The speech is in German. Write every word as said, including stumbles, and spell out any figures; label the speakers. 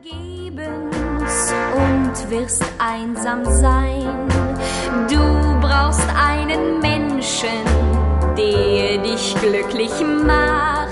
Speaker 1: vergebens und wirst einsam sein. Du brauchst einen Menschen, der dich glücklich macht.